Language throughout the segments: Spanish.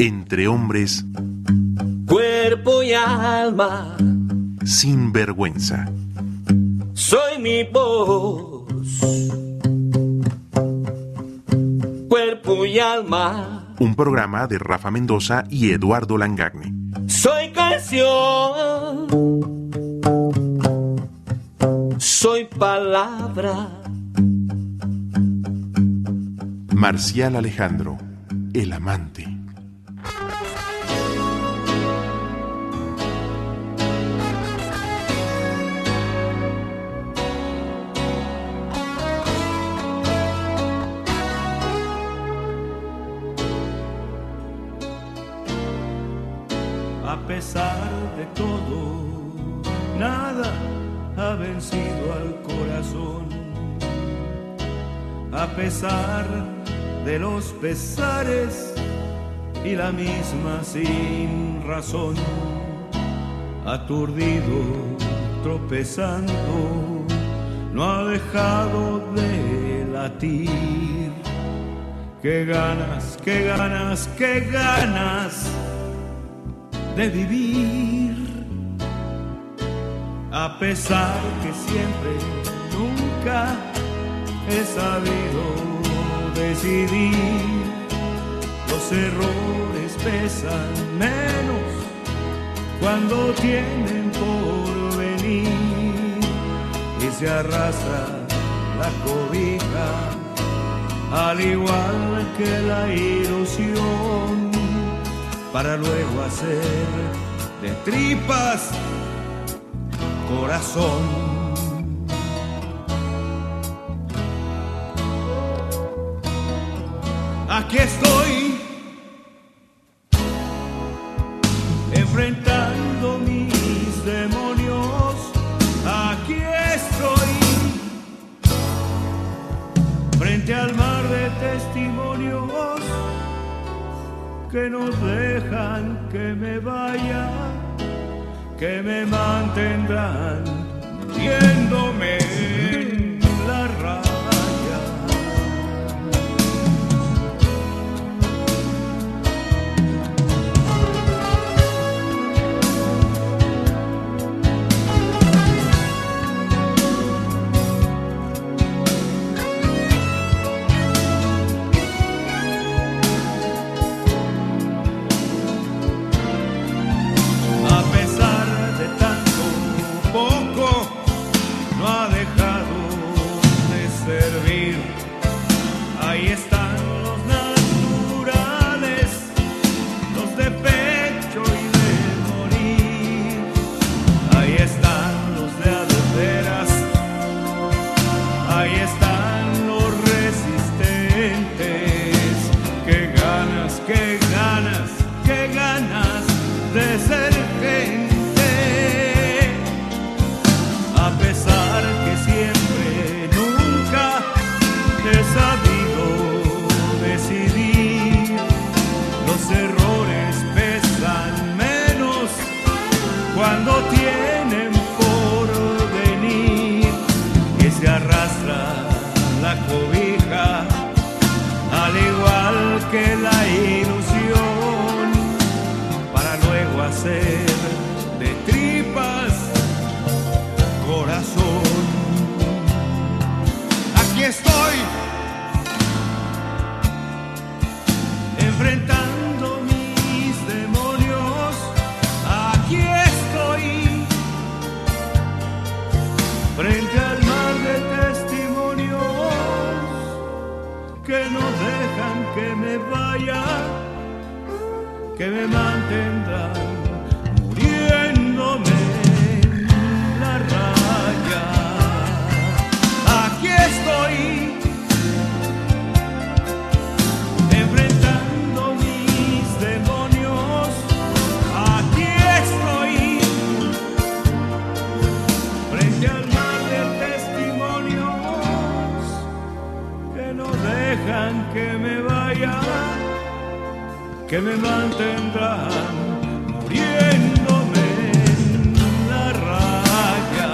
Entre hombres, cuerpo y alma, sin vergüenza. soy mi voz, cuerpo y alma, Un programa de Rafa Mendoza y Eduardo Langagne. soy canción, soy palabra. Marcial Alejandro, el amante. A pesar de todo, nada ha vencido al corazón. A pesar de los pesares y la misma sin razón, aturdido, tropezando, no ha dejado de latir. Qué ganas, qué ganas, qué ganas de vivir, a pesar que siempre, nunca he sabido decidir. Los errores pesan menos cuando tienen por venir y se arrastra la cobija, al igual que la ilusión, para luego hacer de tripas corazón. Aquí estoy, enfrentando mis demonios. Aquí estoy, frente al mar de testimonios que no dejan que me vaya, que me mantendrán viéndome en la raya. Ahí están los naturales, los de pecho y de morir. Ahí están los de a de veras, ahí están los resistentes. Qué ganas, qué ganas, qué ganas de ser gente. A pesar que siempre, nunca he sabido decidir, los errores pesan menos cuando tienen por venir, y se arrastra la cobija, al igual que la ilusión, para luego hacer de tripas corazón. Aquí estoy, enfrentando mis demonios. Aquí estoy, frente al mar de testimonios que no dejan que me vaya, que me mantendrán muriéndome en la raya. Aquí estoy, enfrentando mis demonios. Aquí estoy, frente al mar de testimonios que no dejan que me vaya, que me mantendrán muriéndome en la raya.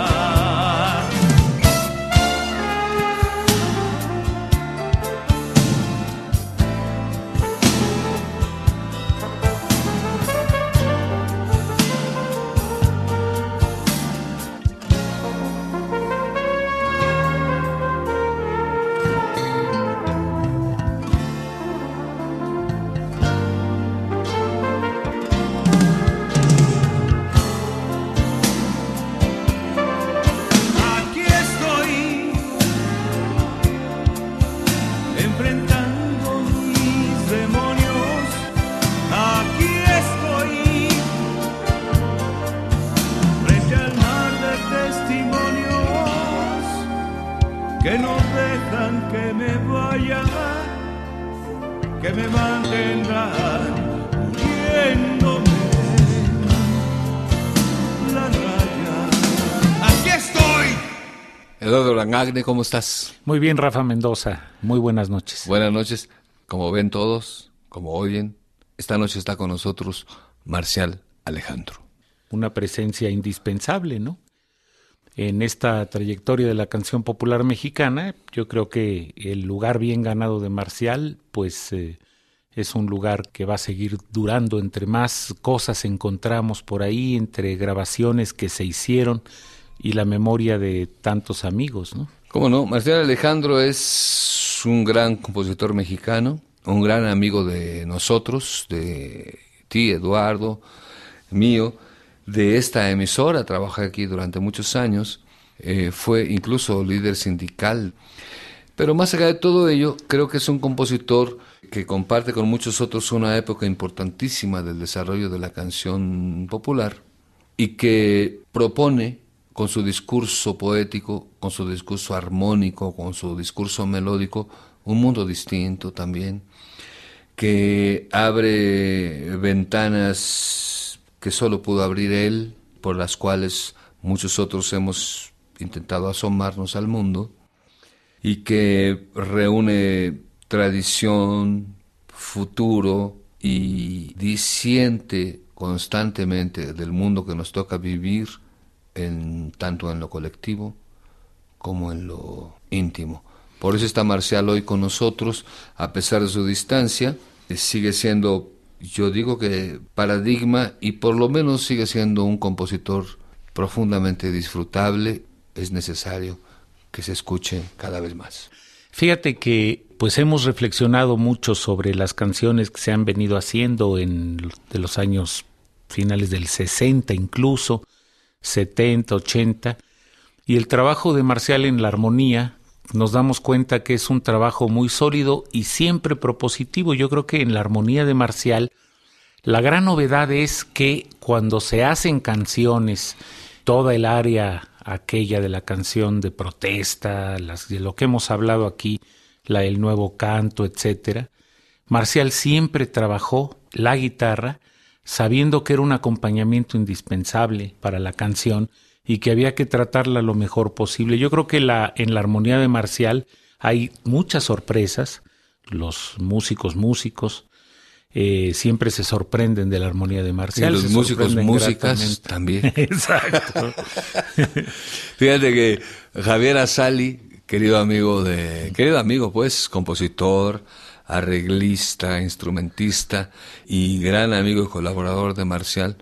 que me mantendrán uniéndome la raya. ¡Aquí estoy! Eduardo Langagne, ¿cómo estás? Muy bien, Rafa Mendoza. Muy buenas noches. Buenas noches. Como ven todos, como oyen, esta noche está con nosotros Marcial Alejandro. Una presencia indispensable, ¿no? En esta trayectoria de la canción popular mexicana, yo creo que el lugar bien ganado de Marcial, pues es un lugar que va a seguir durando. Entre más cosas encontramos por ahí, entre grabaciones que se hicieron y la memoria de tantos amigos, ¿no? ¿Cómo no? Marcial Alejandro es un gran compositor mexicano, un gran amigo de nosotros, de ti, Eduardo, mío, de esta emisora. Trabajé aquí durante muchos años, fue incluso líder sindical. Pero más allá de todo ello, creo que es un compositor que comparte con muchos otros una época importantísima del desarrollo de la canción popular y que propone, con su discurso poético, con su discurso armónico, con su discurso melódico, un mundo distinto también, que abre ventanas que solo pudo abrir él, por las cuales muchos otros hemos intentado asomarnos al mundo, y que reúne tradición, futuro y disiente constantemente del mundo que nos toca vivir, tanto en lo colectivo como en lo íntimo. Por eso está Marcial hoy con nosotros, a pesar de su distancia. Sigue siendo, yo digo que paradigma, y por lo menos sigue siendo un compositor profundamente disfrutable. Es necesario que se escuche cada vez más. Fíjate que pues hemos reflexionado mucho sobre las canciones que se han venido haciendo de los años finales del 60 incluso, 70, 80, y el trabajo de Marcial en la armonía, nos damos cuenta que es un trabajo muy sólido y siempre propositivo. Yo creo que en la armonía de Marcial la gran novedad es que cuando se hacen canciones, toda el área aquella de la canción de protesta, de lo que hemos hablado aquí, el nuevo canto, etcétera, Marcial siempre trabajó la guitarra sabiendo que era un acompañamiento indispensable para la canción y que había que tratarla lo mejor posible. Yo creo que en la armonía de Marcial hay muchas sorpresas. Los músicos siempre se sorprenden de la armonía de Marcial. Y los músicos, músicas también. Exacto. Fíjate que Javier Azali, querido amigo, pues, compositor, arreglista, instrumentista y gran amigo y colaborador de Marcial,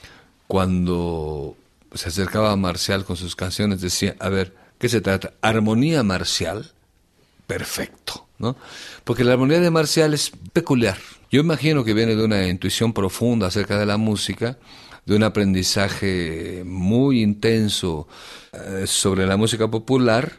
cuando se acercaba a Marcial con sus canciones decía, a ver, ¿qué se trata? ¿Armonía Marcial? Perfecto, ¿no? Porque la armonía de Marcial es peculiar. Yo imagino que viene de una intuición profunda acerca de la música, de un aprendizaje muy intenso sobre la música popular,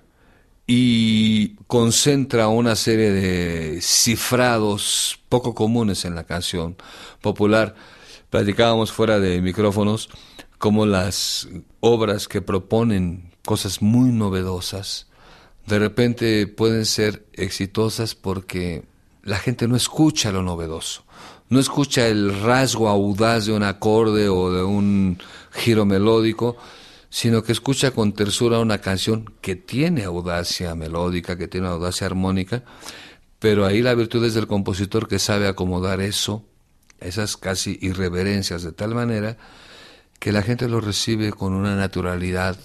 y concentra una serie de cifrados poco comunes en la canción popular. Platicábamos fuera de micrófonos como las obras que proponen cosas muy novedosas de repente pueden ser exitosas porque la gente no escucha lo novedoso, no escucha el rasgo audaz de un acorde o de un giro melódico, sino que escucha con tersura una canción que tiene audacia melódica, que tiene audacia armónica, pero ahí la virtud es del compositor que sabe acomodar eso, esas casi irreverencias, de tal manera que la gente lo recibe con una naturalidad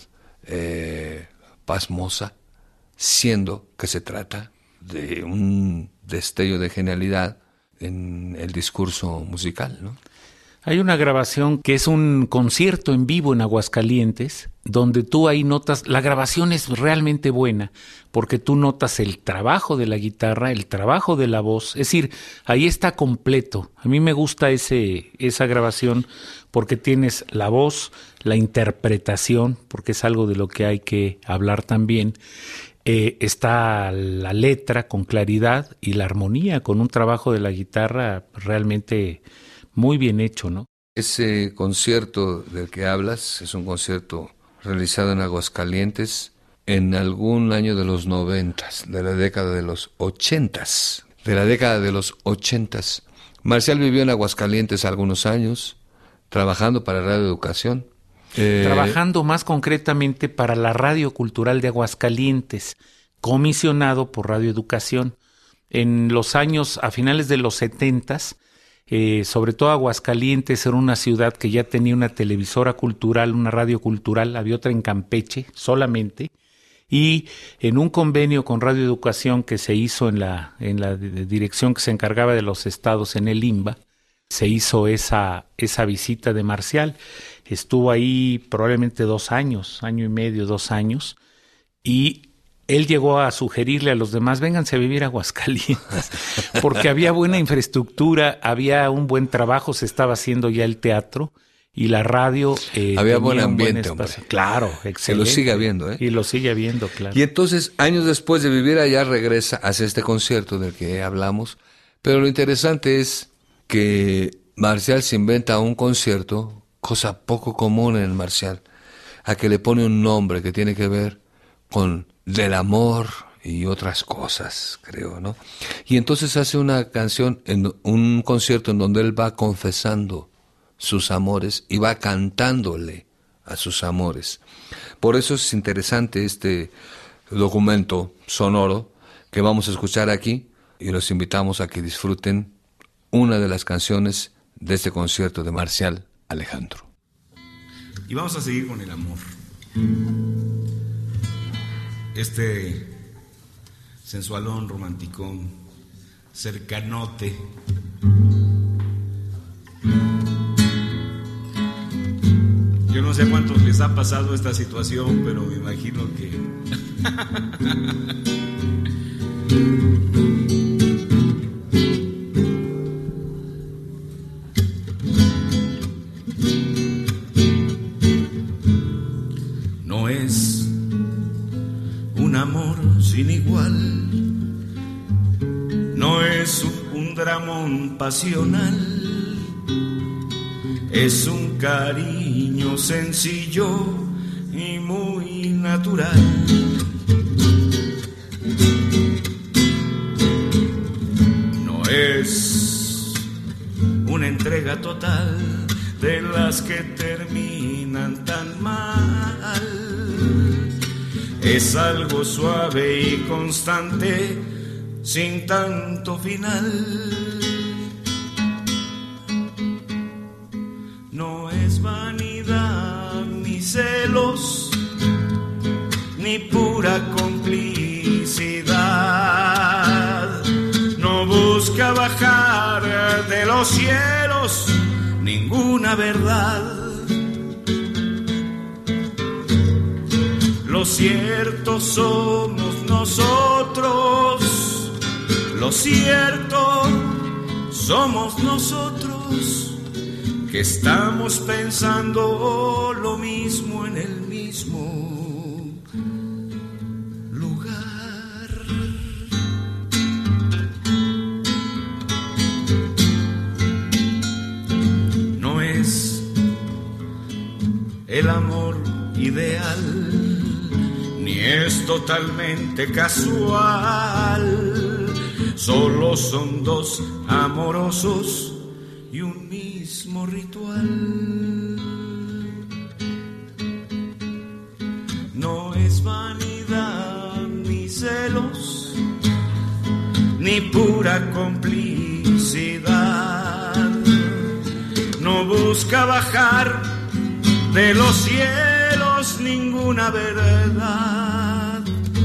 pasmosa, siendo que se trata de un destello de genialidad en el discurso musical, ¿no? Hay una grabación que es un concierto en vivo en Aguascalientes, donde tú ahí notas, la grabación es realmente buena, porque tú notas el trabajo de la guitarra, el trabajo de la voz, es decir, ahí está completo. A mí me gusta esa grabación porque tienes la voz, la interpretación, porque es algo de lo que hay que hablar también, está la letra con claridad y la armonía con un trabajo de la guitarra realmente muy bien hecho, ¿no? Ese concierto del que hablas es un concierto realizado en Aguascalientes en algún año de los 90, de la década de los 80. de la década de los 80s. Marcial vivió en Aguascalientes algunos años, trabajando para Radio Educación. Trabajando más concretamente para la Radio Cultural de Aguascalientes, comisionado por Radio Educación. En los años, a finales de los 70s, sobre todo Aguascalientes era una ciudad que ya tenía una televisora cultural, una radio cultural, había otra en Campeche solamente, y en un convenio con Radio Educación que se hizo en la dirección que se encargaba de los estados en el IMBA, se hizo esa visita de Marcial. Estuvo ahí probablemente 2 años, año y medio, 2 años, y él llegó a sugerirle a los demás, vénganse a vivir a Aguascalientes, porque había buena infraestructura, había un buen trabajo, se estaba haciendo ya el teatro y la radio. Había buen ambiente, hombre. Claro, excelente. Se lo sigue habiendo, ¿eh? Y lo sigue habiendo, claro. Y entonces, años después de vivir allá, regresa hacia este concierto del que hablamos, pero lo interesante es que Marcial se inventa un concierto, cosa poco común en Marcial, a que le pone un nombre que tiene que ver con del amor y otras cosas, creo, ¿no? Y entonces hace una canción, en un concierto en donde él va confesando sus amores y va cantándole a sus amores. Por eso es interesante este documento sonoro que vamos a escuchar aquí y los invitamos a que disfruten una de las canciones de este concierto de Marcial Alejandro. Y vamos a seguir con el amor. Este sensualón, romanticón, cercanote. Yo no sé a cuántos les ha pasado esta situación, pero me imagino que... No es un amor sin igual, no es un dramón pasional, es un cariño sencillo y muy natural. No es una entrega total de las que terminan tan mal. Es algo suave y constante, sin tanto final. No es vanidad ni celos, ni pura complicidad. No busca bajar de los cielos ninguna verdad. Lo cierto somos nosotros, lo cierto somos nosotros, que estamos pensando lo mismo en el mismo lugar. No es el amor ideal, ni es totalmente casual, solo son dos amorosos y un mismo ritual. No es vanidad ni celos, ni pura complicidad, no busca bajar de los cielos ninguna verdad.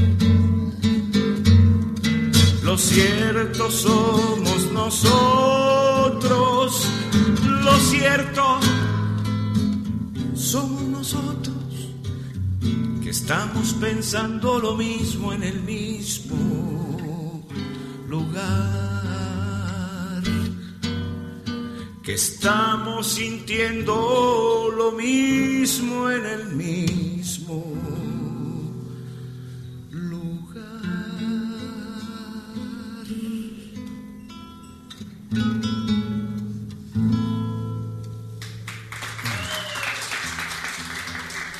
Lo cierto somos nosotros, lo cierto somos nosotros, que estamos pensando lo mismo en el mismo lugar, que estamos sintiendo lo mismo en el mismo lugar.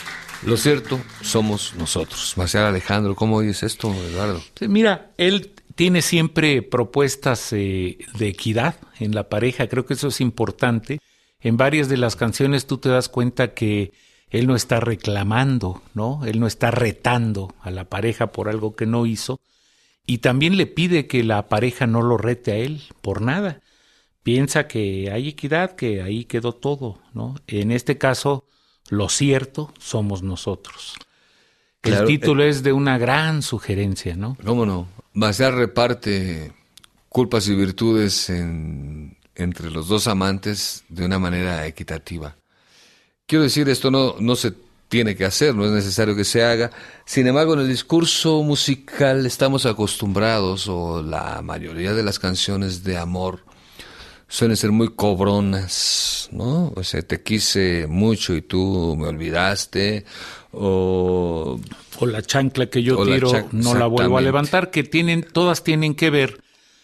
Lo cierto somos nosotros. Marcial Alejandro, ¿cómo oyes esto, Eduardo? Mira, él tiene siempre propuestas de equidad en la pareja. Creo que eso es importante. En varias de las canciones tú te das cuenta que él no está reclamando, ¿no? Él no está retando a la pareja por algo que no hizo. Y también le pide que la pareja no lo rete a él por nada. Piensa que hay equidad, que ahí quedó todo, ¿no? En este caso, lo cierto somos nosotros. Claro, el título es de una gran sugerencia, ¿no? ¿Cómo no? Marcial reparte culpas y virtudes entre los dos amantes de una manera equitativa. Quiero decir, esto no se tiene que hacer, no es necesario que se haga. Sin embargo, en el discurso musical estamos acostumbrados, o la mayoría de las canciones de amor suelen ser muy cobronas, ¿no? O sea, te quise mucho y tú me olvidaste, o la chancla que yo tiro no la vuelvo a levantar, que todas tienen que ver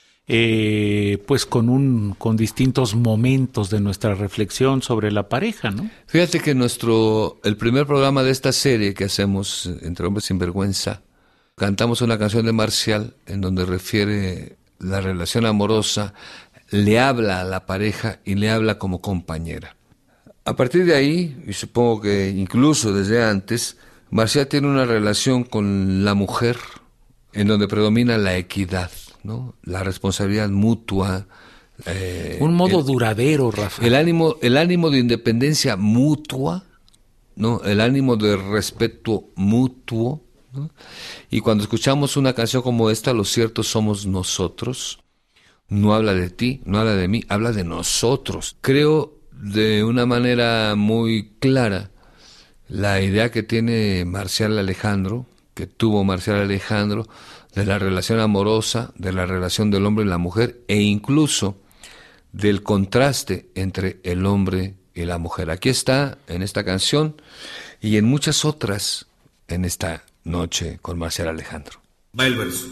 pues con distintos momentos de nuestra reflexión sobre la pareja, ¿no? Fíjate que el primer programa de esta serie que hacemos, Entre Hombres Sin Vergüenza, cantamos una canción de Marcial en donde refiere la relación amorosa, le habla a la pareja y le habla como compañera. A partir de ahí, y supongo que incluso desde antes, Marcial tiene una relación con la mujer en donde predomina la equidad, ¿no? La responsabilidad mutua. Un modo duradero, Rafael. El ánimo de independencia mutua, ¿no? El ánimo de respeto mutuo, ¿no? Y cuando escuchamos una canción como esta, lo cierto somos nosotros. No habla de ti, no habla de mí, habla de nosotros. Creo de una manera muy clara la idea que tiene Marcial Alejandro, que tuvo Marcial Alejandro, de la relación amorosa, de la relación del hombre y la mujer, e incluso del contraste entre el hombre y la mujer. Aquí está, en esta canción, y en muchas otras, en esta noche con Marcial Alejandro. Va el verso.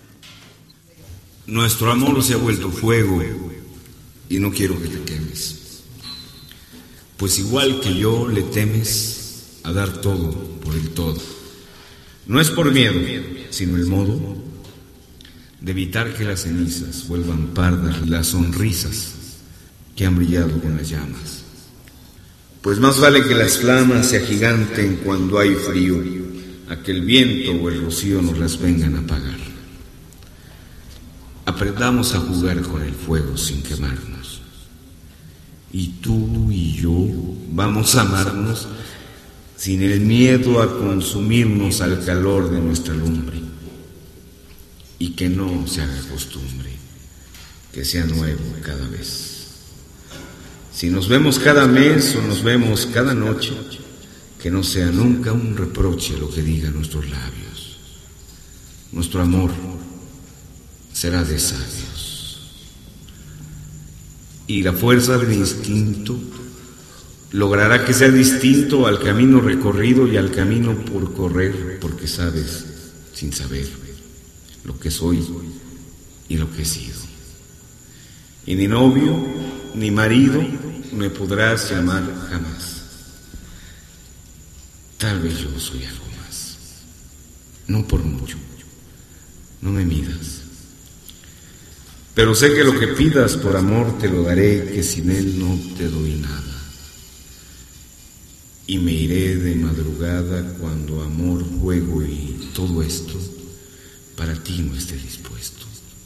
Nuestro amor se ha vuelto fuego y no quiero que te quemes, pues igual que yo le temes a dar todo por el todo. No es por miedo, sino el modo de evitar que las cenizas vuelvan pardas las sonrisas que han brillado con las llamas. Pues más vale que las flamas se agiganten cuando hay frío, a que el viento o el rocío nos las vengan a apagar. Aprendamos a jugar con el fuego sin quemarnos. Y tú y yo vamos a amarnos sin el miedo a consumirnos al calor de nuestra lumbre. Y que no se haga costumbre, que sea nuevo cada vez. Si nos vemos cada mes o nos vemos cada noche, que no sea nunca un reproche lo que digan nuestros labios. Nuestro amor será de sabios. Y la fuerza del instinto logrará que sea distinto al camino recorrido y al camino por correr, porque sabes, sin saber, lo que soy y lo que he sido. Y ni novio ni marido me podrás llamar jamás. Tal vez yo soy algo más, no por mucho, no me midas. Pero sé que lo que pidas por amor te lo daré, que sin él no te doy nada. Y me iré de madrugada cuando amor, juego y todo esto para ti no esté dispuesto.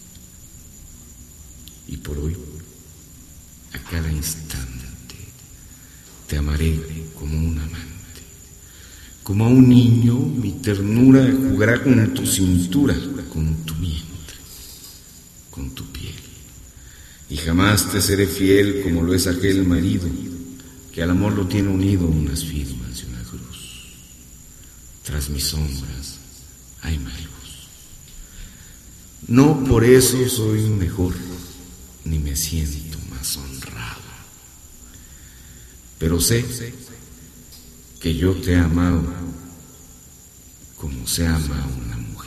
Y por hoy, a cada instante, te amaré como un amante. Como a un niño, mi ternura jugará con tu cintura, con tu vientre, con tu piel. Y jamás te seré fiel como lo es aquel marido, que al amor lo tiene unido unas firmas y una cruz. Tras mis sombras hay más luz. No por eso soy mejor, ni me siento más honrado. Pero sé que yo te he amado como se ama a una mujer.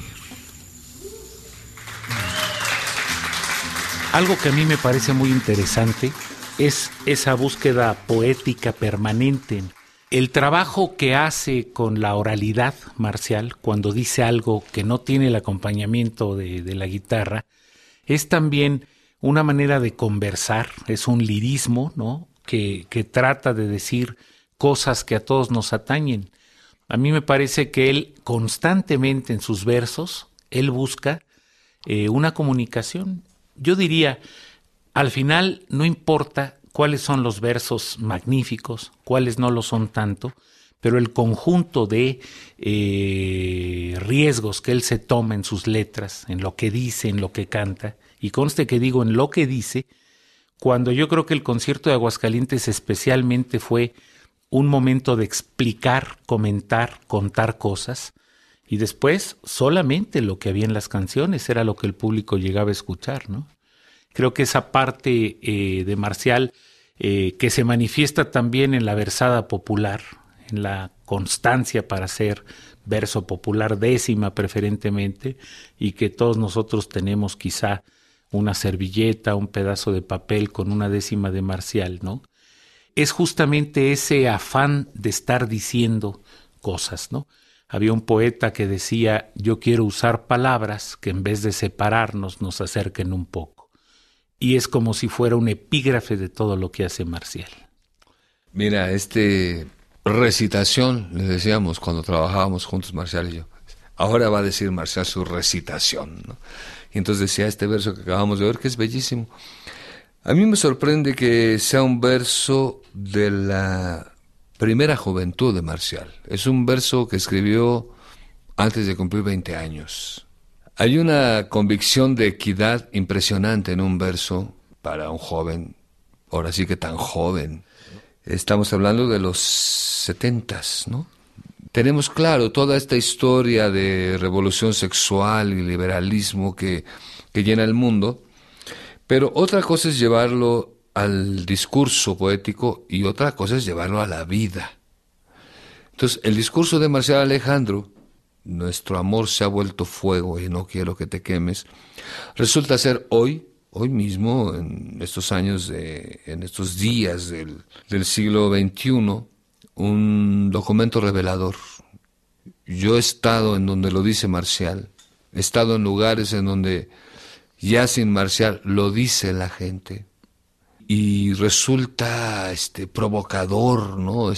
Algo que a mí me parece muy interesante es esa búsqueda poética permanente El trabajo que hace con la oralidad Marcial, cuando dice algo que no tiene el acompañamiento de la guitarra, es también una manera de conversar, es un lirismo, ¿no? que trata de decir cosas que a todos nos atañen. A mí me parece que él constantemente en sus versos, él busca una comunicación. Yo diría, al final no importa cuáles son los versos magníficos, cuáles no lo son tanto, pero el conjunto de riesgos que él se toma en sus letras, en lo que dice, en lo que canta, y conste que digo en lo que dice, cuando yo creo que el concierto de Aguascalientes especialmente fue un momento de explicar, comentar, contar cosas, y después solamente lo que había en las canciones era lo que el público llegaba a escuchar, ¿no? Creo que esa parte de Marcial que se manifiesta también en la versada popular, en la constancia para hacer verso popular, décima preferentemente, y que todos nosotros tenemos quizá una servilleta, un pedazo de papel con una décima de Marcial, ¿no? Es justamente ese afán de estar diciendo cosas, ¿no? Había un poeta que decía, yo quiero usar palabras que en vez de separarnos nos acerquen un poco. Y es como si fuera un epígrafe de todo lo que hace Marcial. Mira, recitación, le decíamos cuando trabajábamos juntos Marcial y yo. Ahora va a decir Marcial su recitación, ¿no? Y entonces decía este verso que acabamos de ver, que es bellísimo. A mí me sorprende que sea un verso de la primera juventud de Marcial. Es un verso que escribió antes de cumplir 20 años. Hay una convicción de equidad impresionante en un verso para un joven, ahora sí que tan joven. Estamos hablando de los 70s, ¿no? Tenemos claro toda esta historia de revolución sexual y liberalismo que llena el mundo, pero otra cosa es llevarlo al discurso poético y otra cosa es llevarlo a la vida. Entonces, el discurso de Marcial Alejandro, nuestro amor se ha vuelto fuego y no quiero que te quemes, resulta ser hoy mismo, en estos años, en estos días del siglo XXI, un documento revelador. Yo he estado en donde lo dice Marcial, he estado en lugares en donde ya sin Marcial lo dice la gente y resulta provocador, ¿no?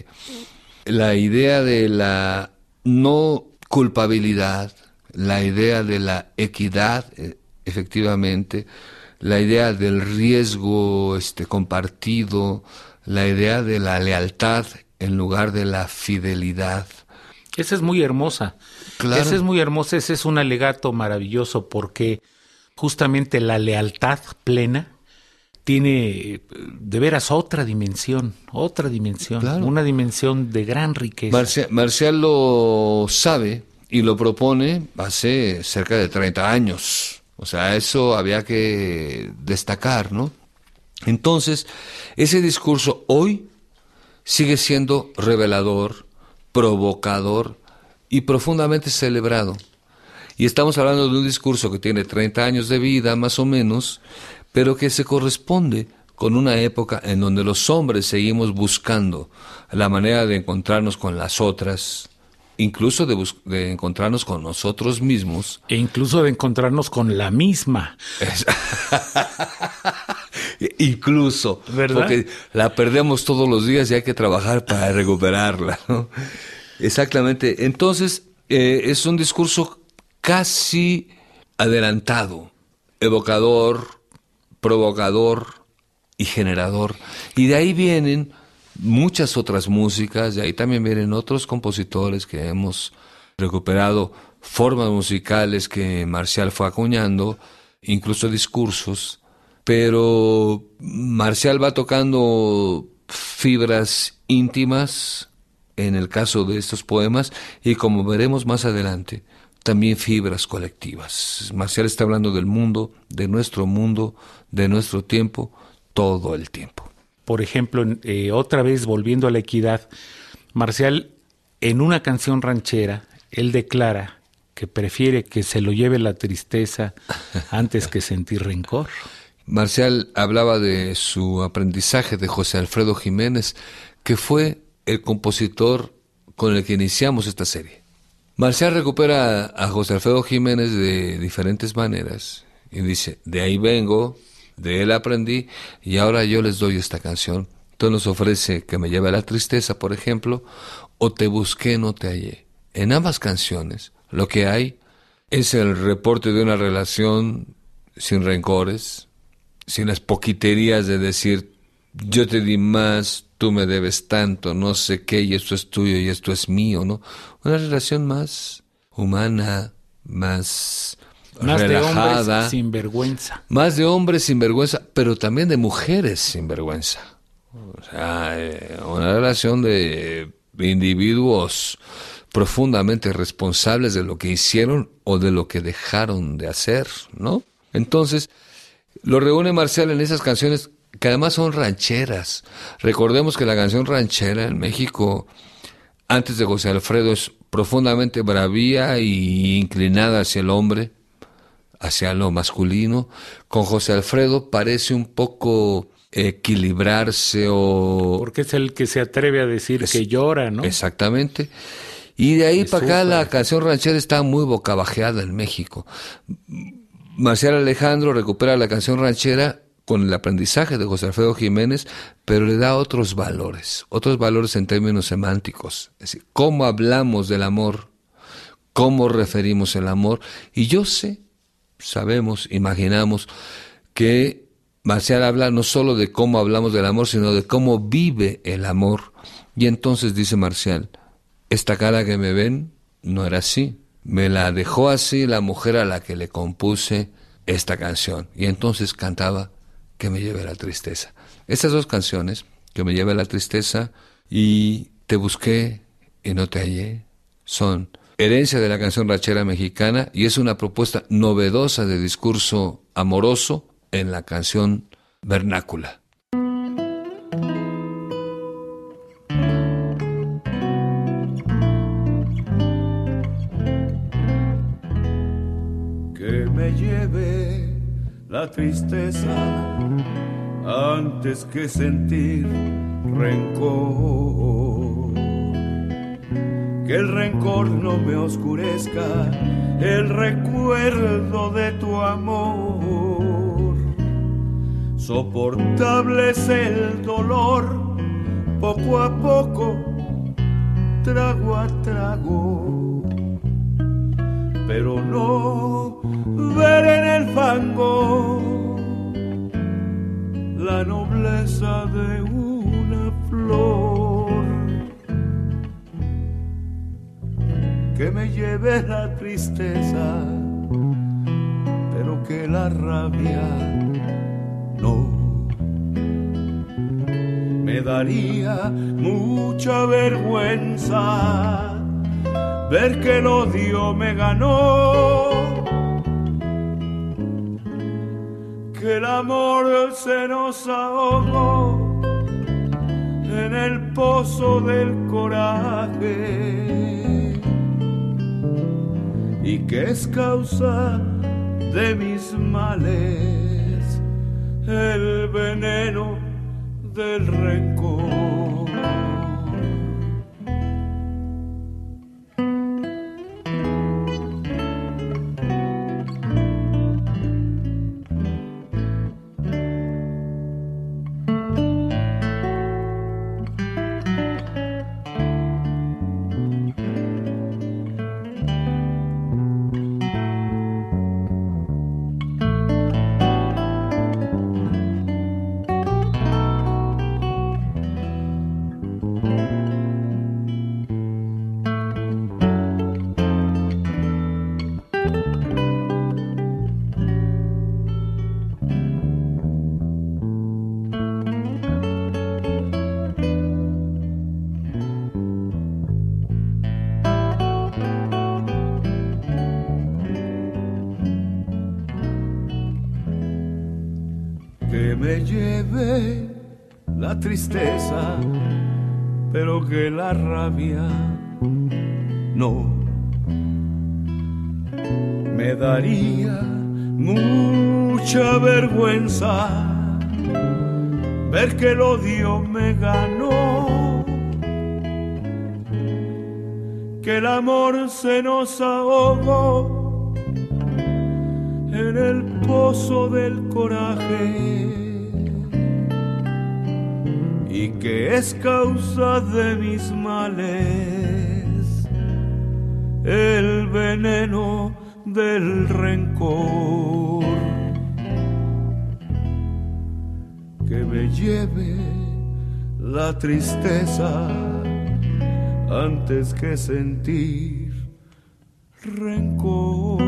La idea de la no culpabilidad, la idea de la equidad, efectivamente, la idea del riesgo compartido, la idea de la lealtad en lugar de la fidelidad. Esa es muy hermosa. Claro. Esa es muy hermosa, ese es un alegato maravilloso porque justamente la lealtad plena tiene de veras otra dimensión, claro. Una dimensión de gran riqueza. Marcial lo sabe y lo propone hace cerca de 30 años. O sea, eso había que destacar, ¿no? Entonces, ese discurso hoy sigue siendo revelador, provocador y profundamente celebrado. Y estamos hablando de un discurso que tiene 30 años de vida, más o menos, pero que se corresponde con una época en donde los hombres seguimos buscando la manera de encontrarnos con las otras, incluso de encontrarnos con nosotros mismos. E incluso de encontrarnos con la misma. Incluso, ¿verdad? Porque la perdemos todos los días y hay que trabajar para recuperarla, ¿no? Exactamente. Entonces, es un discurso casi adelantado, evocador, provocador y generador. Y de ahí vienen muchas otras músicas, de ahí también vienen otros compositores que hemos recuperado formas musicales que Marcial fue acuñando, incluso discursos, pero Marcial va tocando fibras íntimas en el caso de estos poemas y, como veremos más adelante, también fibras colectivas. Marcial está hablando del mundo, de nuestro tiempo, todo el tiempo. Por ejemplo, otra vez volviendo a la equidad, Marcial, en una canción ranchera, él declara que prefiere que se lo lleve la tristeza antes que sentir rencor. Marcial hablaba de su aprendizaje de José Alfredo Jiménez, que fue el compositor con el que iniciamos esta serie. Marcial recupera a José Alfredo Jiménez de diferentes maneras y dice, de ahí vengo, de él aprendí y ahora yo les doy esta canción. Entonces nos ofrece Que me lleve a la tristeza, por ejemplo, o Te busqué, no te hallé. En ambas canciones lo que hay es el reporte de una relación sin rencores, sin las poquiterías de decir, yo te di más, tú me debes tanto, no sé qué, y esto es tuyo y esto es mío, ¿no? Una relación más humana, más relajada. De hombres sin vergüenza. Más de hombres sin vergüenza, pero también de mujeres sin vergüenza. O sea, una relación de individuos profundamente responsables de lo que hicieron o de lo que dejaron de hacer, ¿no? Entonces, lo reúne Marcial en esas canciones que además son rancheras. Recordemos que la canción ranchera en México, antes de José Alfredo, es profundamente bravía y inclinada hacia el hombre, hacia lo masculino. Con José Alfredo parece un poco equilibrarse o... Porque es el que se atreve a decir que llora, ¿no? Exactamente. Y de ahí para acá la canción ranchera está muy bocabajeada en México. Marcial Alejandro recupera la canción ranchera con el aprendizaje de José Alfredo Jiménez, pero le da otros valores en términos semánticos. Es decir, cómo hablamos del amor, cómo referimos el amor. Y yo sé, sabemos, imaginamos que Marcial habla no solo de cómo hablamos del amor, sino de cómo vive el amor. Y entonces dice Marcial, esta cara que me ven no era así. Me la dejó así la mujer a la que le compuse esta canción. Y entonces cantaba Que me lleve la tristeza. Estas dos canciones, Que me lleve la tristeza y Te busqué y no te hallé, son herencia de la canción ranchera mexicana y es una propuesta novedosa de discurso amoroso en la canción vernácula. Que me lleve la tristeza antes que sentir rencor. Que el rencor no me oscurezca el recuerdo de tu amor. Soportable es el dolor, poco a poco, trago a trago. Pero no ver en el fango la nobleza de una flor. Que me lleve la tristeza, pero que la rabia no. Me daría mucha vergüenza ver que el odio me ganó, que el amor se nos ahogó en el pozo del coraje y que es causa de mis males el veneno del rencor. Que me lleve la tristeza, pero que la rabia no. Me daría mucha vergüenza ver que el odio me ganó, que el amor se nos ahogó en el pozo del coraje y que es causa de mis males el veneno del rencor. Que me lleve la tristeza antes que sentir rencor.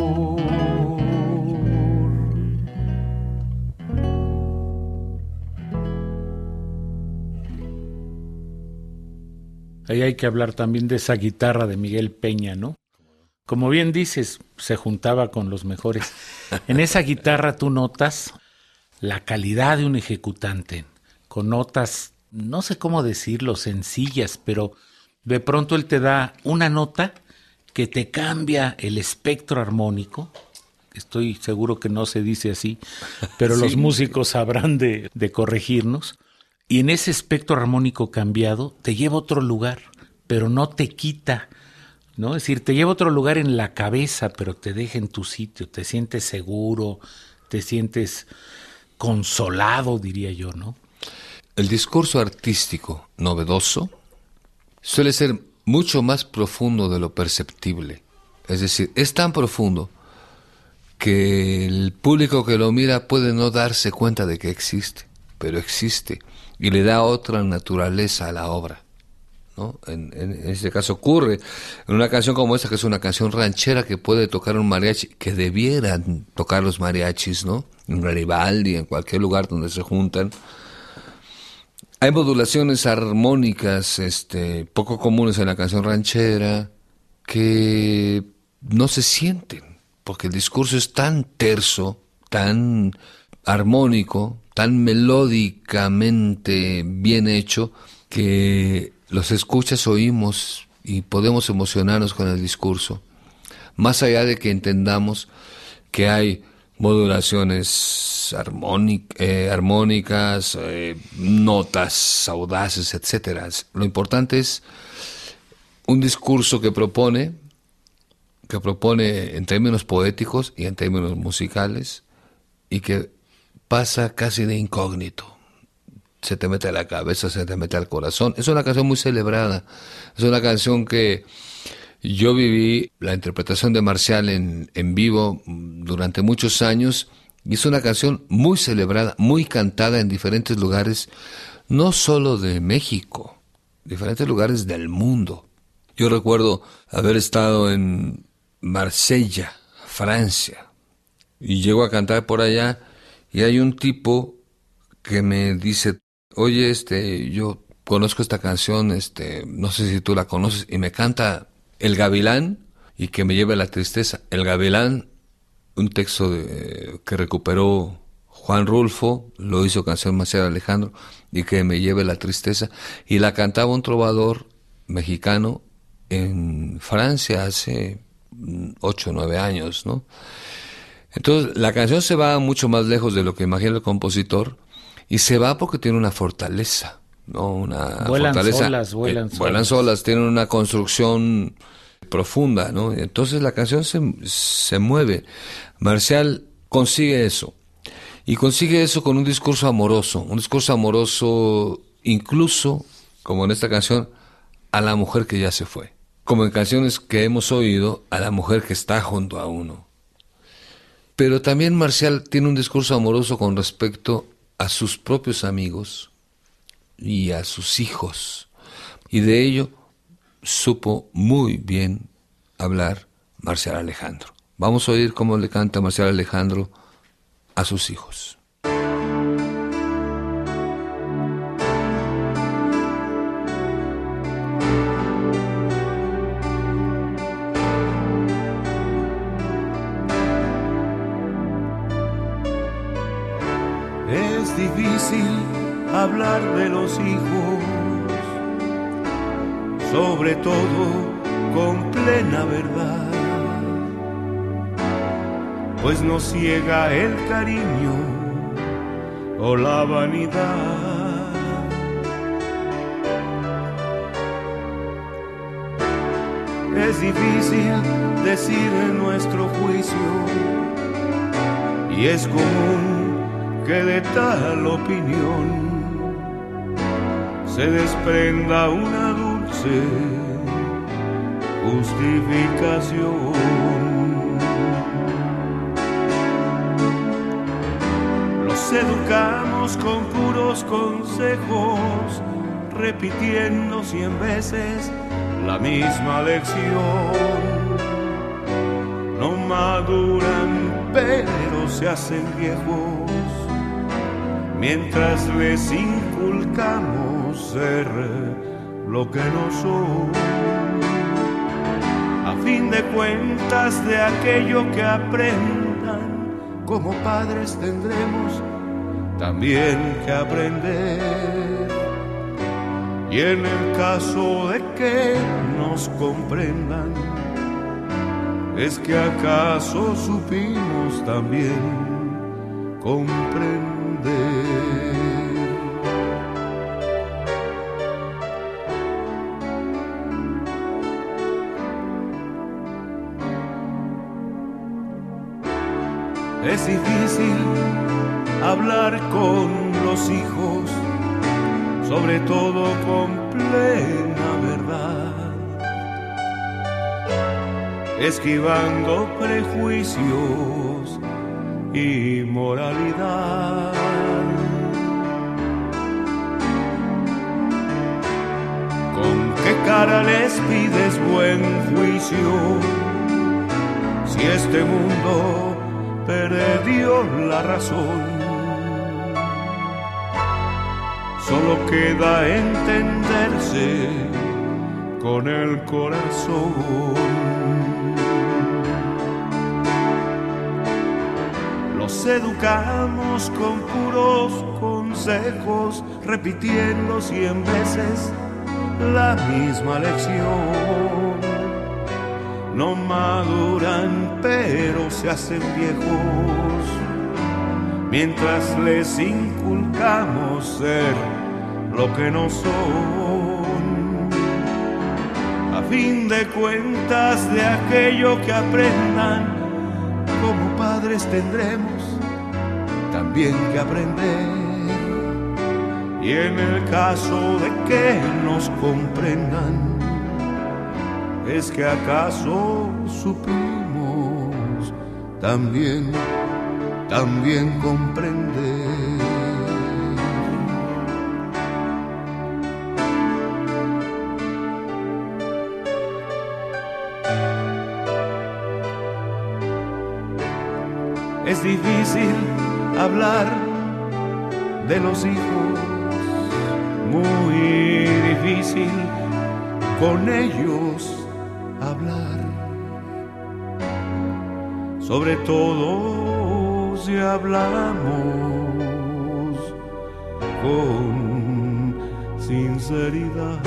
Ahí hay que hablar también de esa guitarra de Miguel Peña, ¿no? Como bien dices, se juntaba con los mejores. En esa guitarra tú notas la calidad de un ejecutante, con notas, no sé cómo decirlo, sencillas, pero de pronto él te da una nota que te cambia el espectro armónico. Estoy seguro que no se dice así, pero sí, los músicos sabrán de corregirnos. Y en ese espectro armónico cambiado te lleva a otro lugar, pero no te quita, ¿no? Es decir, te lleva a otro lugar en la cabeza, pero te deja en tu sitio, te sientes seguro, te sientes consolado, diría yo, ¿no? El discurso artístico novedoso suele ser mucho más profundo de lo perceptible. Es decir, es tan profundo que el público que lo mira puede no darse cuenta de que existe, pero existe y le da otra naturaleza a la obra, ¿no? En este caso ocurre en una canción como esta, que es una canción ranchera que puede tocar un mariachi, que debieran tocar los mariachis, ¿no? En Garibaldi, en cualquier lugar donde se juntan. Hay modulaciones armónicas poco comunes en la canción ranchera que no se sienten, porque el discurso es tan terso, tan armónico, tan melódicamente bien hecho, que los escuchas, oímos y podemos emocionarnos con el discurso, más allá de que entendamos que hay modulaciones armónicas, notas audaces, etcétera. Lo importante es un discurso que propone en términos poéticos y en términos musicales, y que pasa casi de incógnito. Se te mete a la cabeza, se te mete al corazón. Es una canción muy celebrada. Es una canción que yo viví la interpretación de Marcial en vivo durante muchos años, y es una canción muy celebrada, muy cantada en diferentes lugares, no solo de México, diferentes lugares del mundo. Yo recuerdo haber estado en Marsella, Francia, y llego a cantar por allá, y hay un tipo que me dice: oye, yo conozco esta canción, no sé si tú la conoces, y me canta El Gavilán, y que me lleve la tristeza. El Gavilán, un texto que recuperó Juan Rulfo, lo hizo canción Marcial Alejandro, y que me lleve la tristeza, y la cantaba un trovador mexicano en Francia hace 8 o 9 años, ¿no? Entonces la canción se va mucho más lejos de lo que imagina el compositor, y se va porque tiene una fortaleza, ¿no? Vuelan solas, tienen una construcción profunda, ¿no? Entonces la canción se mueve. Marcial consigue eso, y consigue eso con un discurso amoroso incluso, como en esta canción, a la mujer que ya se fue, como en canciones que hemos oído, a la mujer que está junto a uno. Pero también Marcial tiene un discurso amoroso con respecto a sus propios amigos y a sus hijos, y de ello supo muy bien hablar Marcial Alejandro. Vamos a oír cómo le canta Marcial Alejandro a sus hijos. Es difícil hablar de los hijos, sobre todo con plena verdad, pues nos ciega el cariño o la vanidad. Es difícil decir en nuestro juicio, y es común que de tal opinión se desprenda una dulce justificación. Los educamos con puros consejos, repitiendo 100 veces la misma lección. No maduran, pero se hacen viejos, mientras les inculcamos ser lo que no son. A fin de cuentas, de aquello que aprendan, como padres tendremos también que aprender. Y en el caso de que nos comprendan, es que acaso supimos también comprender. Es difícil hablar con los hijos, sobre todo con plena verdad, esquivando prejuicios y moralidad. ¿Con qué cara les pides buen juicio si este mundo perdió la razón? Solo queda entenderse con el corazón. Los educamos con puros consejos, repitiendo 100 veces la misma lección. No maduran, pero se hacen viejos, mientras les inculcamos ser lo que no son. A fin de cuentas, de aquello que aprendan, como padres tendremos también que aprender. Y en el caso de que nos comprendan, es que acaso supimos también comprender. Es difícil hablar de los hijos, muy difícil con ellos hablar, sobre todo si hablamos con sinceridad.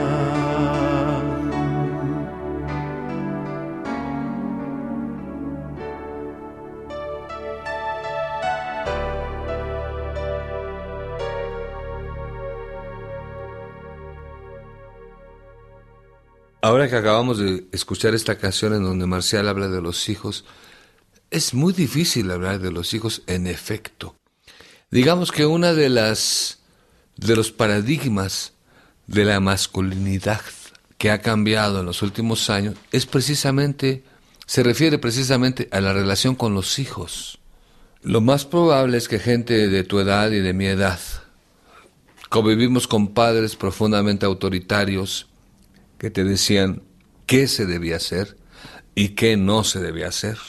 Ahora que acabamos de escuchar esta canción en donde Marcial habla de los hijos, es muy difícil hablar de los hijos en efecto. Digamos que una de los paradigmas de la masculinidad que ha cambiado en los últimos años se refiere precisamente a la relación con los hijos. Lo más probable es que gente de tu edad y de mi edad convivimos con padres profundamente autoritarios que te decían qué se debía hacer y qué no se debía hacer.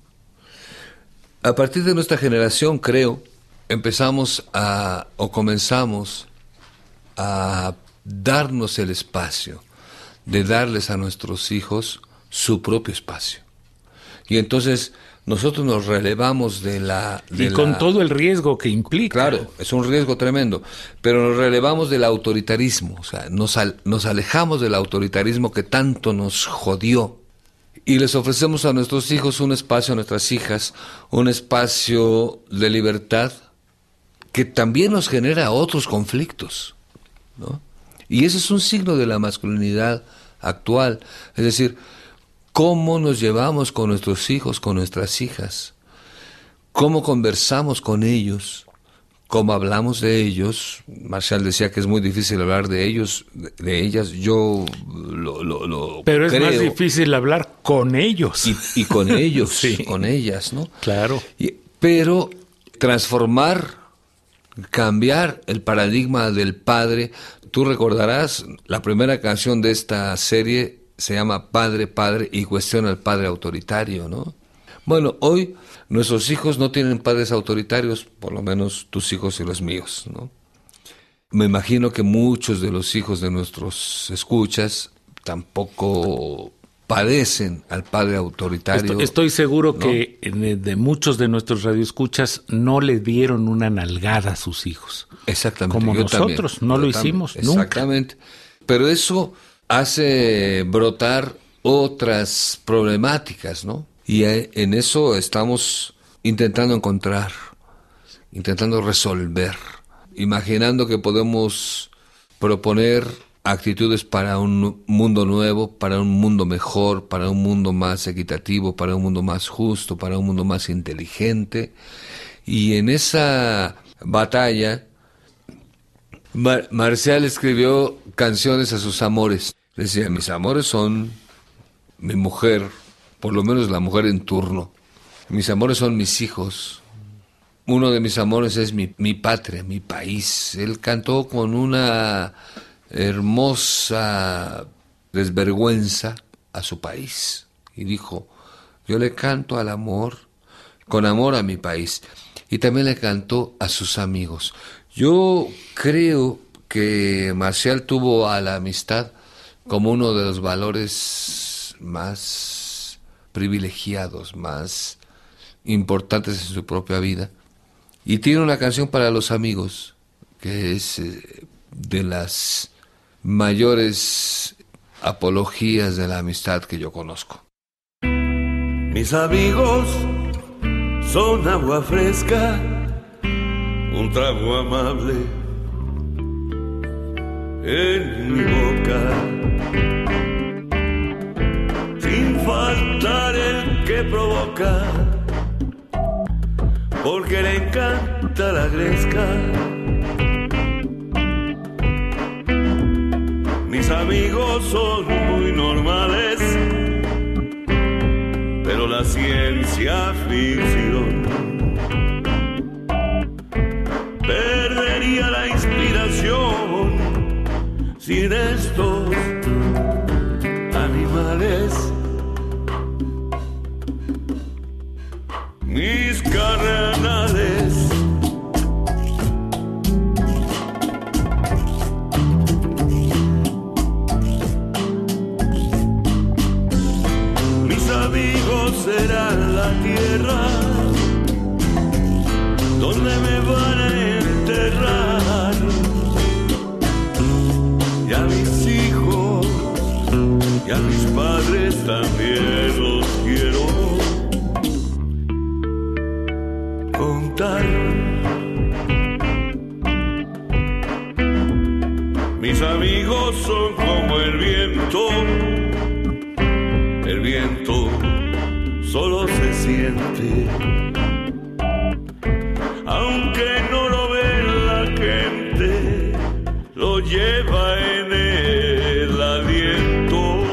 A partir de nuestra generación, creo, comenzamos a darnos el espacio de darles a nuestros hijos su propio espacio. Y entonces nosotros nos relevamos con todo el riesgo que implica. Claro, es un riesgo tremendo, pero nos relevamos del autoritarismo, o sea, nos alejamos del autoritarismo que tanto nos jodió y les ofrecemos a nuestros hijos un espacio, a nuestras hijas, un espacio de libertad que también nos genera otros conflictos, ¿no? Y ese es un signo de la masculinidad actual. Es decir, cómo nos llevamos con nuestros hijos, con nuestras hijas, cómo conversamos con ellos, cómo hablamos de ellos. Marcial decía que es muy difícil hablar de ellos, de ellas. Yo lo Pero es creo. más difícil hablar con ellos. Y con ellos, Sí. con ellas, ¿no? Claro. Pero transformar, cambiar el paradigma del padre. Tú recordarás, la primera canción de esta serie se llama Padre, Padre, y cuestiona al padre autoritario, ¿no? Bueno, hoy nuestros hijos no tienen padres autoritarios, por lo menos tus hijos y los míos, ¿no? Me imagino que muchos de los hijos de nuestros escuchas tampoco padecen al padre autoritario. Estoy seguro, ¿no?, que de muchos de nuestros radioescuchas no le dieron una nalgada a sus hijos. Exactamente. Como yo nosotros, también, no lo yo también. hicimos nunca. Exactamente. Pero eso hace brotar otras problemáticas, ¿no? Y en eso estamos intentando encontrar, intentando resolver, imaginando que podemos proponer actitudes para un mundo nuevo, para un mundo mejor, para un mundo más equitativo, para un mundo más justo, para un mundo más inteligente. Y en esa batalla, Marcial escribió canciones a sus amores. Decía, mis amores son mi mujer, por lo menos la mujer en turno. Mis amores son mis hijos. Uno de mis amores es mi patria, mi país. Él cantó con una hermosa desvergüenza a su país y dijo, yo le canto al amor, con amor a mi país. Y también le cantó a sus amigos. Yo creo que Marcial tuvo a la amistad como uno de los valores más privilegiados, más importantes en su propia vida. Y tiene una canción para los amigos, que es de las mayores apologías de la amistad que yo conozco. Mis amigos son agua fresca, un trago amable en mi boca, sin faltar el que provoca, porque le encanta la gresca. Mis amigos son muy normales, pero la ciencia ficción perdería la inspiración sin estos animales. Mis carnales será la tierra donde me van a enterrar, y a mis hijos y a mis padres también los quiero contar. Mis amigos son como el viento solo se siente, aunque no lo ve la gente, lo lleva en el aliento.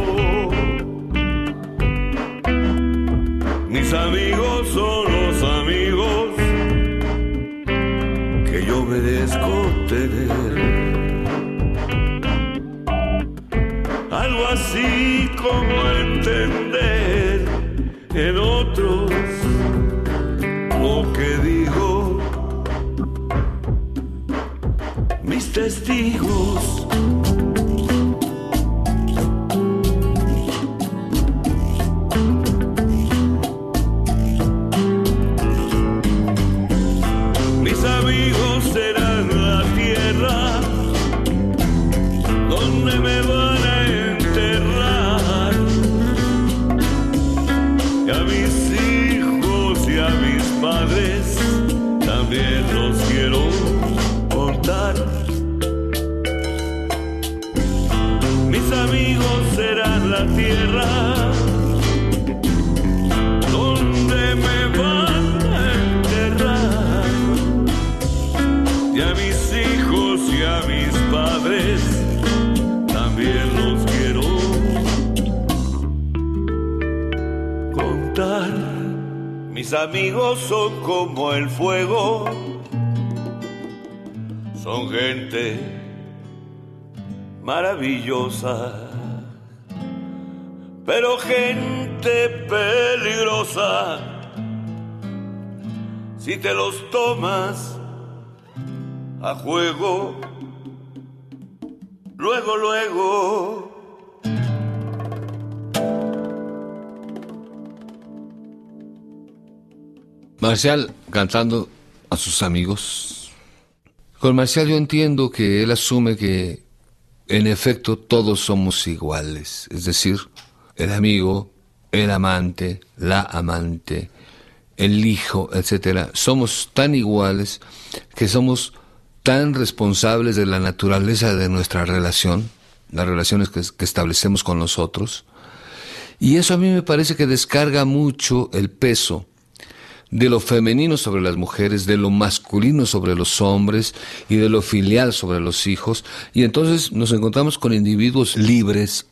Mis amigos son los amigos que yo merezco tener, algo así como entender en otros lo que digo. Mis testigos mis amigos serán la tierra donde me van a enterrar, y a mis hijos y a mis padres también los quiero contar. amigos serán la tierra donde me van a enterrar. Y a mis hijos y a mis padres también los quiero contar. Mis amigos son como el fuego, son gente maravillosa, pero gente peligrosa si te los tomas a juego. Luego. Marcial cantando a sus amigos. Con Marcial yo entiendo que él asume que en efecto todos somos iguales, es decir, el amigo, el amante, la amante, el hijo, etcétera. Somos tan iguales que somos tan responsables de la naturaleza de nuestra relación, las relaciones que establecemos con los otros. Y eso a mí me parece que descarga mucho el peso de lo femenino sobre las mujeres, de lo masculino sobre los hombres y de lo filial sobre los hijos. Y entonces nos encontramos con individuos libres,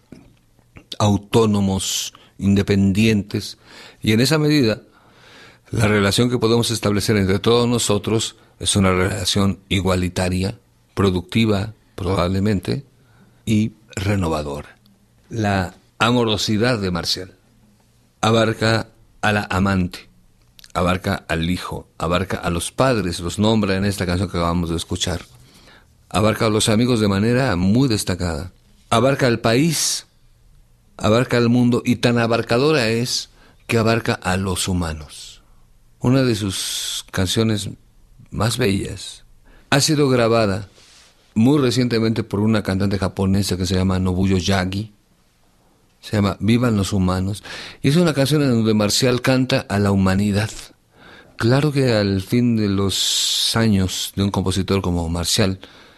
autónomos, independientes. Y en esa medida, la relación que podemos establecer entre todos nosotros es una relación igualitaria, productiva probablemente, y renovadora. La amorosidad de Marcial abarca a la amante, abarca al hijo, abarca a los padres, los nombra en esta canción que acabamos de escuchar, abarca a los amigos de manera muy destacada, abarca al país, abarca al mundo, y tan abarcadora es que abarca a los humanos. Una de sus canciones más bellas ha sido grabada muy recientemente por una cantante japonesa que se llama Nobuyo Yagi. Se llama Vivan los humanos, y es una canción en donde Marcial canta a la humanidad. Claro que al fin de los años de un compositor como Marcial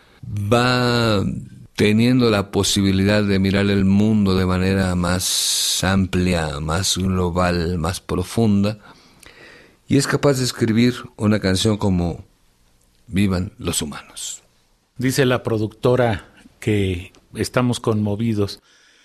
va teniendo la posibilidad de mirar el mundo de manera más amplia, más global, más profunda, y es capaz de escribir una canción como Vivan los humanos. Dice la productora que estamos conmovidos.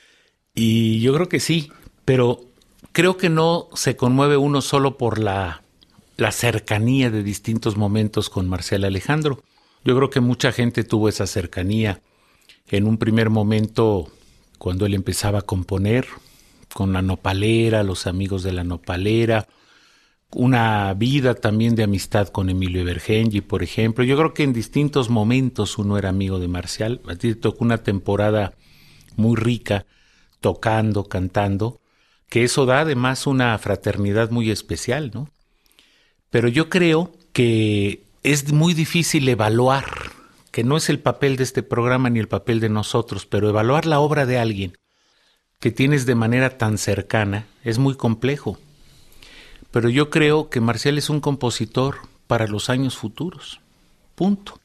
Y yo creo que sí, pero creo que no se conmueve uno solo por la cercanía de distintos momentos con Marcial Alejandro. Yo creo que mucha gente tuvo esa cercanía en un primer momento cuando él empezaba a componer con La Nopalera, los amigos de La Nopalera, una vida también de amistad con Emilio Evergenji, por ejemplo. Yo creo que en distintos momentos uno era amigo de Marcial. A ti te tocó una temporada muy rica, tocando, cantando, que eso da además una fraternidad muy especial, ¿no? Pero yo creo que es muy difícil evaluar, que no es el papel de este programa ni el papel de nosotros, pero evaluar la obra de alguien que tienes de manera tan cercana es muy complejo. Pero yo creo que Marcial es un compositor para los años futuros. Punto.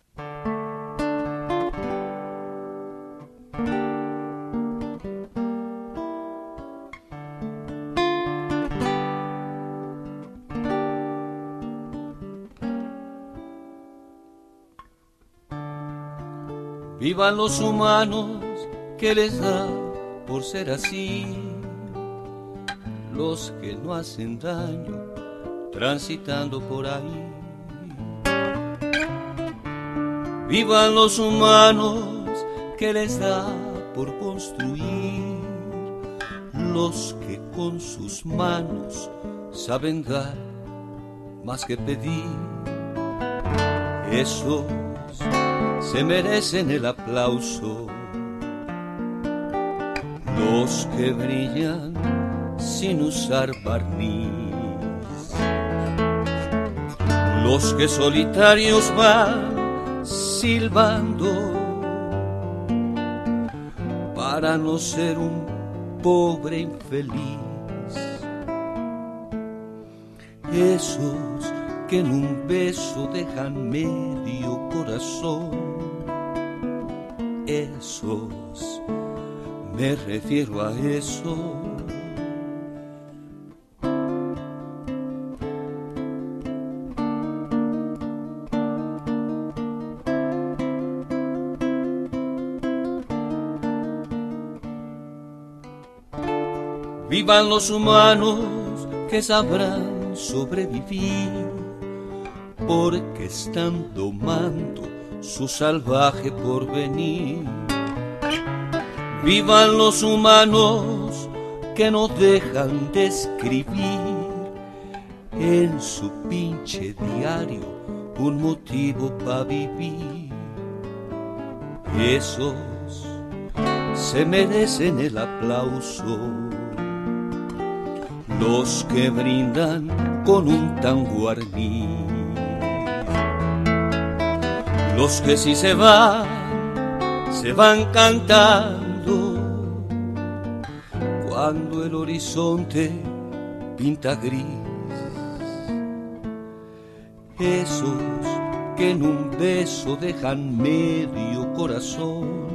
Vivan los humanos, que les da por ser así, los que no hacen daño transitando por ahí. Vivan los humanos, que les da por construir, los que con sus manos saben dar más que pedir. Esos se merecen el aplauso, los que brillan sin usar barniz, los que solitarios van silbando para no ser un pobre infeliz, esos que en un beso dejan medio corazón, esos me refiero a eso. Vivan los humanos que sabrán sobrevivir, porque están domando su salvaje porvenir. Vivan los humanos que no dejan de escribir en su pinche diario un motivo para vivir. Esos se merecen el aplauso, los que brindan con un tanguarní, los que si se van cantando cuando el horizonte pinta gris. Esos que en un beso dejan medio corazón,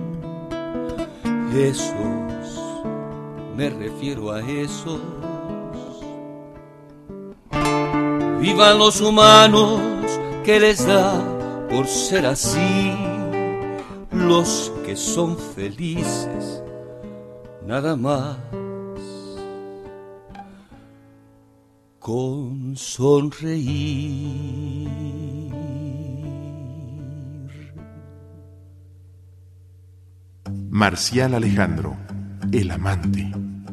esos, me refiero a esos. Vivan los humanos que les da por ser así, los que son felices nada más con sonreír. Marcial Alejandro, el amante.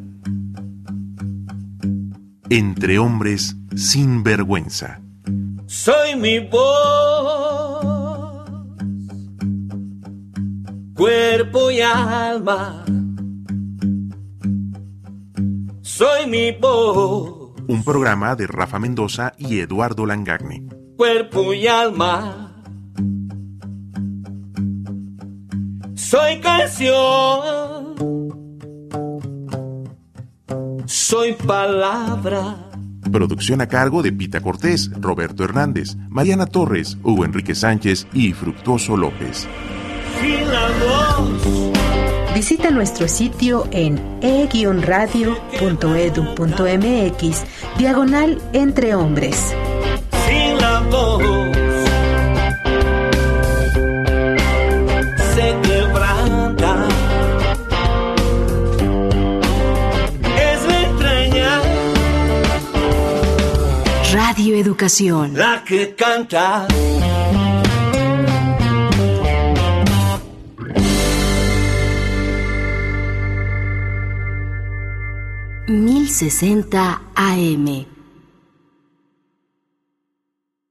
Entre hombres sin vergüenza. Soy mi voz, cuerpo y alma. Soy mi voz. Un programa de Rafa Mendoza y Eduardo Langagni. Cuerpo y alma. Soy canción. Soy palabra. Producción a cargo de Pita Cortés, Roberto Hernández, Mariana Torres, Hugo Enrique Sánchez y Fructuoso López. Sin la voz. Visita nuestro sitio en e-radio.edu.mx/Entre Hombres. Sin la voz se quebranta. Es la entraña. Radio Educación. La que canta. 1060 AM